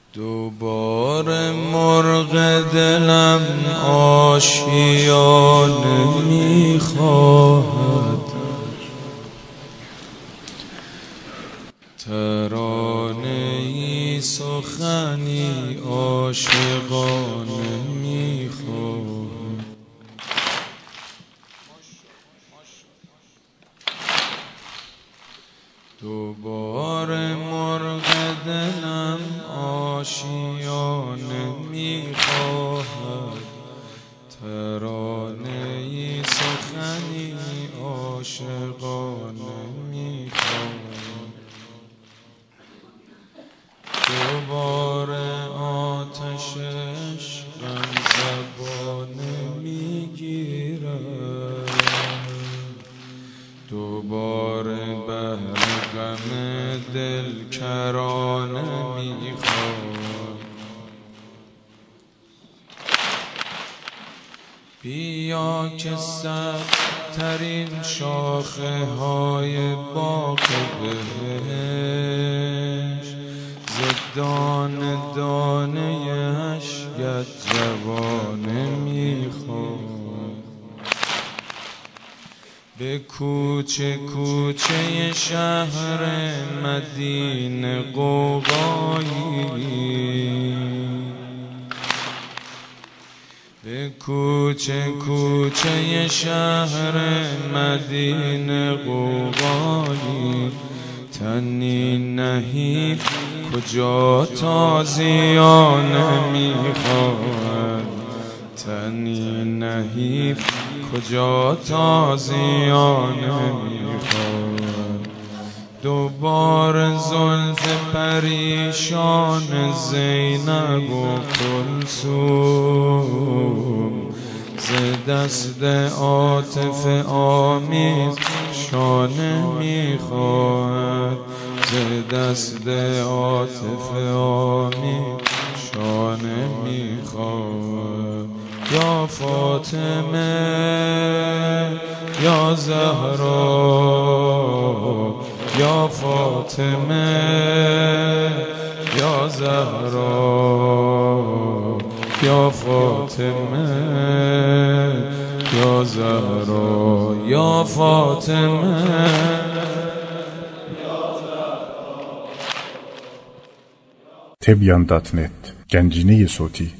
دوباره مرغ دلم آشیانه میخواهد، ترانه‌ای سخنی عاشقانه میخواهد. دوباره مرغ دلم آشیانه میخواهد، ترانه‌ای سخنی عاشقانه میخواهد. دوباره آتش عشقم زبانه میگیرد، دوباره بهر غم دل کرانه میخواد. بیا که سبزترین شاخه های باغ بهشت ز دانه دانه اشکت جوانه میخواد. به کوچه کوچه شهر مدینه غوغایی، به کوچه کوچه شهر مدینه غوغایی، تنی نحیف کجا تازیانه میخواهد، تنی نحیف کجا تازیانه میخواهد. دوباره زلف پریشان زینب و کلثوم ز دست عاطف آمیز شانه میخواهد، ز دست عاطف آمیز شانه میخواهد. یا فاطمه یا زهرا، یا فاطمه یا زهرا، یا فاطمه یا زهرا، یا فاطمه. Tebyan.net Gənciniyi Soti